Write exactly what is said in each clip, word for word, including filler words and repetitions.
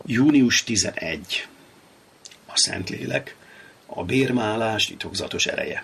június tizenegy. A Szentlélek, a bérmálás titokzatos ereje.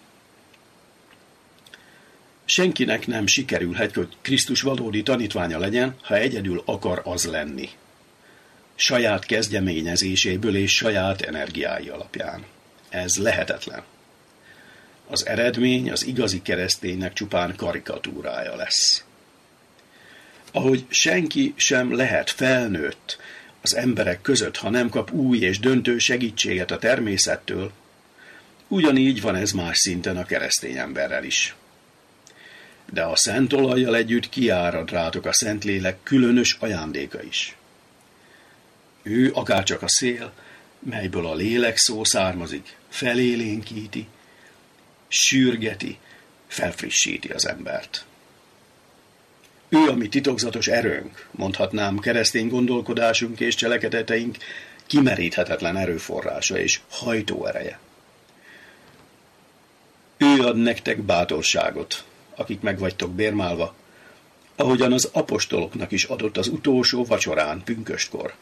Senkinek nem sikerülhet, hogy Krisztus valódi tanítványa legyen, ha egyedül akar az lenni. Saját kezdeményezéséből és saját energiái alapján. Ez lehetetlen. Az eredmény az igazi kereszténynek csupán karikatúrája lesz. Ahogy senki sem lehet felnőtt az emberek között, ha nem kap új és döntő segítséget a természettől, ugyanígy van ez más szinten a keresztény emberrel is. De a szent olajjal együtt kiárad rátok a Szentlélek különös ajándéka is. Ő akárcsak a szél, melyből a lélek szó származik, felélénkíti, sürgeti, felfrissíti az embert. Ő a mi titokzatos erőnk, mondhatnám keresztény gondolkodásunk és cselekedeteink kimeríthetetlen erőforrása és hajtóereje. Ő ad nektek bátorságot, akik meg vagytok bérmálva, ahogyan az apostoloknak is adott az utolsó vacsorán pünköstkor.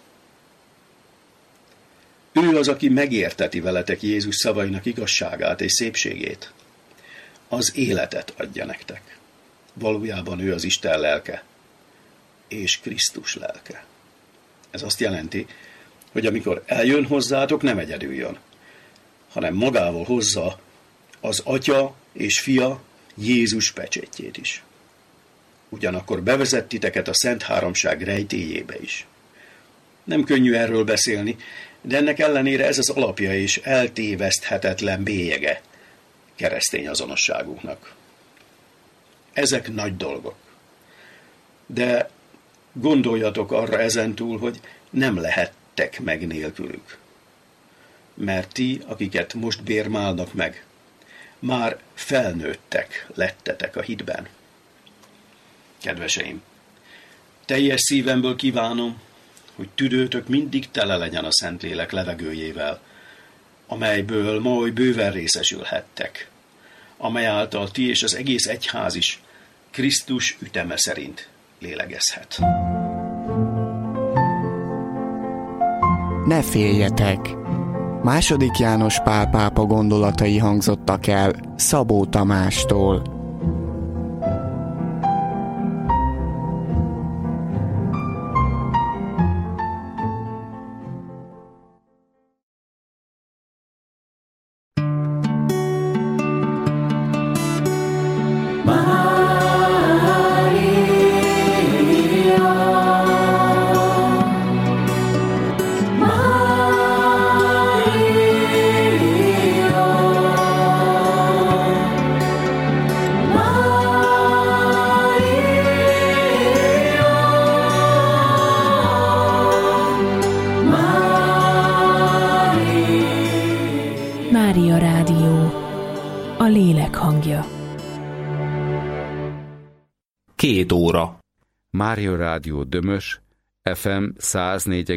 Ő az, aki megérteti veletek Jézus szavainak igazságát és szépségét. Az életet adja nektek. Valójában ő az Isten lelke, és Krisztus lelke. Ez azt jelenti, hogy amikor eljön hozzátok, nem egyedül jön, hanem magával hozza az Atya és Fia Jézus pecsétjét is. Ugyanakkor bevezet titeket a Szent Háromság rejtélyébe is. Nem könnyű erről beszélni, de ennek ellenére ez az alapja és eltéveszthetetlen bélyege keresztény azonosságunknak. Ezek nagy dolgok. De gondoljatok arra ezentúl, hogy nem lehettek meg nélkülük. Mert ti, akiket most bérmálnak meg, már felnőttek lettetek a hitben. Kedveseim, teljes szívemből kívánom, hogy tüdőtök mindig tele legyen a Szentlélek levegőjével, amelyből ma oly bőven részesülhettek, amely által ti és az egész egyház is Krisztus üteme szerint lélegezhet. Ne féljetek! Második János Pál pápa gondolatai hangzottak el Szabó Tamástól. Mária Rádió, a lélek hangja. Két óra. Mária Rádió Dömös, ef em száz négy